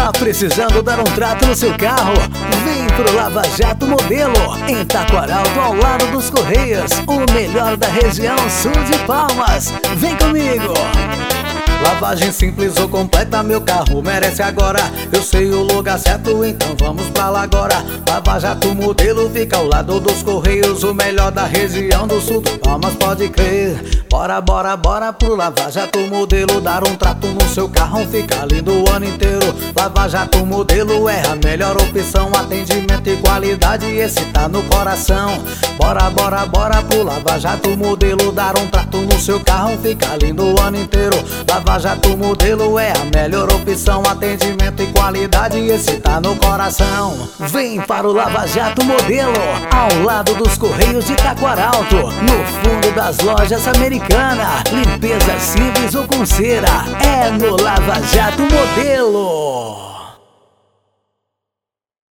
Tá precisando dar um trato no seu carro? Vem pro Lava Jato Modelo, em Taquaralto, ao lado dos Correios, o melhor da região sul de Palmas. Vem comigo! Lavagem simples ou completa, meu carro merece agora. Eu sei o lugar certo, então vamos pra lá agora. Lava Jato Modelo fica ao lado dos Correios, o melhor da região do sul de Palmas, pode crer. Bora, bora, bora pro Lava Jato Modelo, dar um trato no seu carro, fica lindo o ano inteiro. Lava Jato Modelo é a melhor opção, atendimento e qualidade, esse tá no coração. Bora, bora, bora pro Lava Jato Modelo, dar um trato no seu carro, fica lindo o ano inteiro. Lava Jato Modelo é a melhor opção, atendimento e qualidade, esse tá no coração. Vem para o Lava Jato Modelo, ao lado dos Correios de Taquaralto, no fundo das lojas Americanas. Limpeza simples ou com cera, é no Lava Jato Modelo.